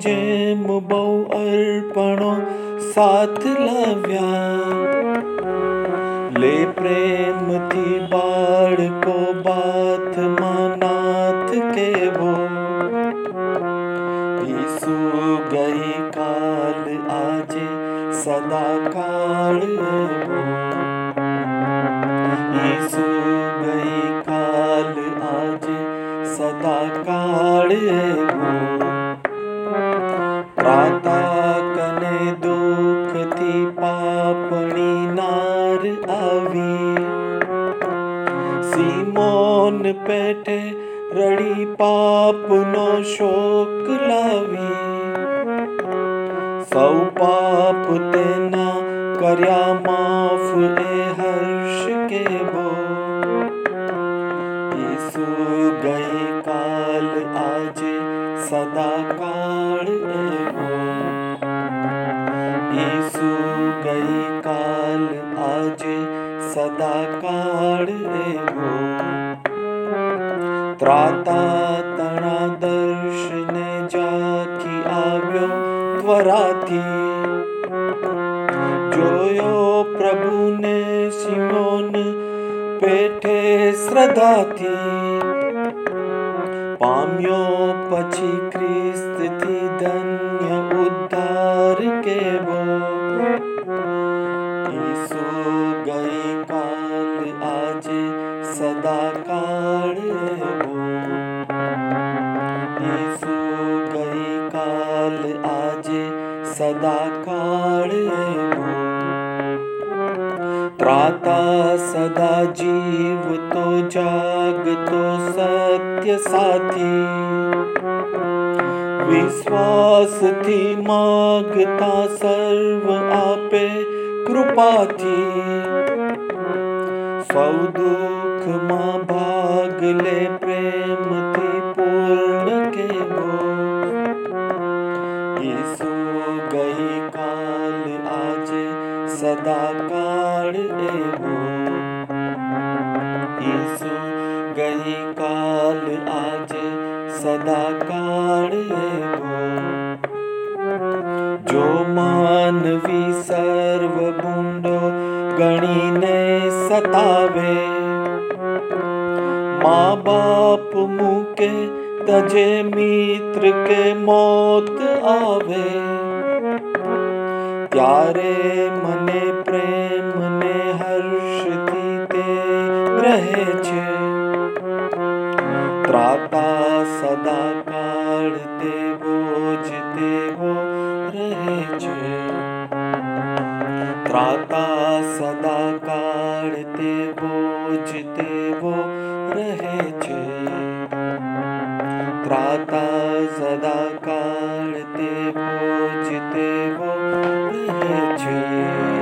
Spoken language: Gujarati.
જેમ બહુ અર્પણો સાથ લાવ્યા, લે પ્રેમથી બાળકો બાથમાં નાથ કેવો, ઈસુ ગઈ કાલ આજે સદાકાળ એવો, ઈસુ ગઈ કાલ આજે સદાકાળ એવો, ત્રાતા કને દુઃખથી પાપણી નાર આવી, સિમોન પેટે રડી પાપનો શોક લાવી, સૌ પાપ તેના કર્યા માફ એ હર્ષ કેવો, ઈસુ ગઈ કાલ આજે સદાકાળ એવો, ઈસુ ગઈ કાલ આજે સદાકાળ એવો, ત્રાતા તણા દર્શને જાકી આવ્યો ત્વરાથી, જોયો પ્રભુને સિમોન પેઠે શ્રદ્ધાથી, પામ્યો પછી ખ્રિસ્તથી ધન્ય ઉદ્ધાર કેવો, ઈસુ ગઈ કાલ આજે સદાકાળ એવો, ઈસુ ગઈ કાલ આજે સદાકાળ એવો, ત્રાતા સદા જીવતો જાગતો સત્ય સાથી, વિશ્વાસથી માગતા સર્વ આપે કૃપાથી, સૌ દુઃખમાં ભાગ લે પ્રેમથી પૂર્ણ કેવો, ઈસુ ગઈ કાલ આજે સદાકાળ એવો, ઈસુ ગઈ કાલ આજે સદાકાળ એવો, જો માનવી સર્વ ભૂંડો ગણીને સતાવે, મા બાપ મૂકે તજે મિત્ર કે મોત આવે, ત્યારે મને પ્રેમ ને હર્ષથી તે ગ્રહે છે, ત્રાતા સદાકાળ તેવો જ તેવો રહે છે, ત્રાતા સદાકાળ તેવો જ તેવો રહે છે, ત્રાતા સદાકાળ તેવો જ તેવો રહે છે.